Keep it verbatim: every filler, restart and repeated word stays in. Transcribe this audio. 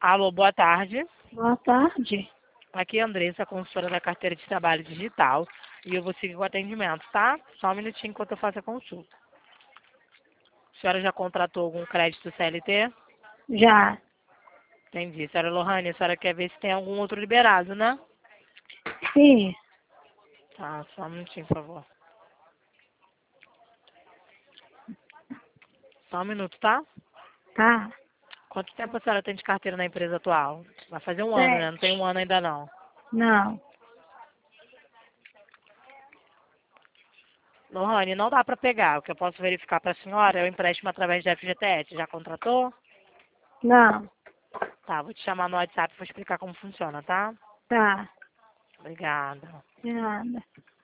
Alô, boa tarde. Boa tarde. Aqui é a Andressa, consultora da carteira de trabalho digital. E eu vou seguir o atendimento, tá? Só um minutinho enquanto eu faço a consulta. A senhora já contratou algum crédito C L T? Já. Entendi. Senhora Lohane, a senhora quer ver se tem algum outro liberado, né? Sim. Tá, só um minutinho, por favor. Só um minuto, tá? Tá. Quanto tempo a senhora tem de carteira na empresa atual? Vai fazer um ano, né? Não tem Sete. um ano ainda não. Não. Lohane, não dá pra pegar. O que eu posso verificar pra senhora é o empréstimo através da F G T S. Já contratou? Não. Tá, vou te chamar no WhatsApp e vou explicar como funciona, tá? Tá. Obrigada. De nada.